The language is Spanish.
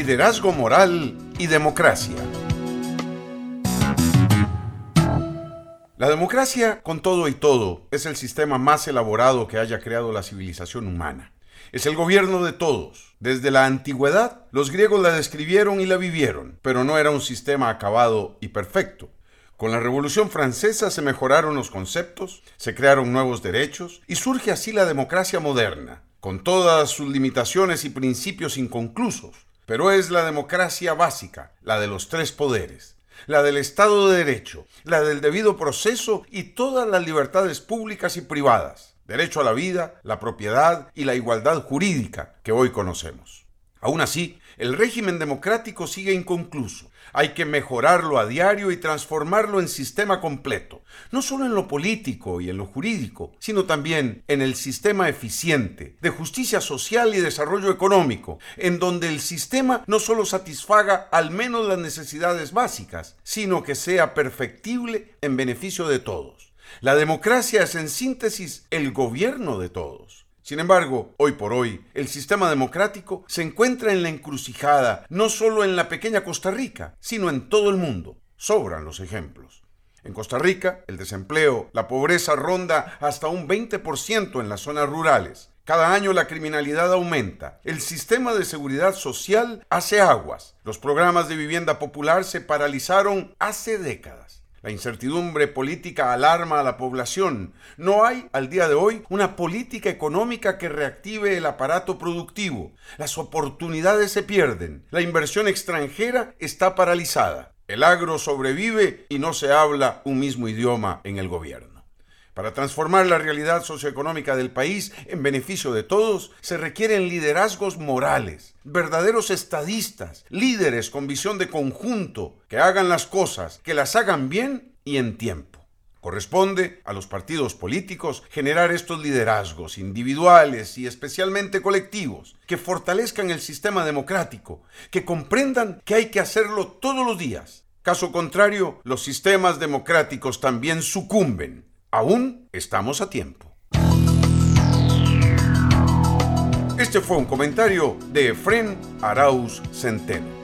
liderazgo moral y democracia. La democracia, con todo y todo, es el sistema más elaborado que haya creado la civilización humana. Es el gobierno de todos. Desde la antigüedad, los griegos la describieron y la vivieron, pero no era un sistema acabado y perfecto. Con la Revolución Francesa se mejoraron los conceptos, se crearon nuevos derechos y surge así la democracia moderna, con todas sus limitaciones y principios inconclusos. Pero es la democracia básica, la de los tres poderes, la del Estado de Derecho, la del debido proceso y todas las libertades públicas y privadas, derecho a la vida, la propiedad y la igualdad jurídica que hoy conocemos. Aún así, el régimen democrático sigue inconcluso. Hay que mejorarlo a diario y transformarlo en sistema completo, no solo en lo político y en lo jurídico, sino también en el sistema eficiente de justicia social y desarrollo económico, en donde el sistema no solo satisfaga al menos las necesidades básicas, sino que sea perfectible en beneficio de todos. La democracia es, en síntesis, el gobierno de todos. Sin embargo, hoy por hoy, el sistema democrático se encuentra en la encrucijada, no solo en la pequeña Costa Rica, sino en todo el mundo. Sobran los ejemplos. En Costa Rica, el desempleo, la pobreza ronda hasta un 20% en las zonas rurales. Cada año la criminalidad aumenta. El sistema de seguridad social hace aguas. Los programas de vivienda popular se paralizaron hace décadas. La incertidumbre política alarma a la población. No hay, al día de hoy, una política económica que reactive el aparato productivo. Las oportunidades se pierden. La inversión extranjera está paralizada. El agro sobrevive y no se habla un mismo idioma en el gobierno. Para transformar la realidad socioeconómica del país en beneficio de todos, se requieren liderazgos morales, verdaderos estadistas, líderes con visión de conjunto, que hagan las cosas, que las hagan bien y en tiempo. Corresponde a los partidos políticos generar estos liderazgos individuales y especialmente colectivos, que fortalezcan el sistema democrático, que comprendan que hay que hacerlo todos los días. Caso contrario, los sistemas democráticos también sucumben. Aún estamos a tiempo. Este fue un comentario de Efrén Arauz Centeno.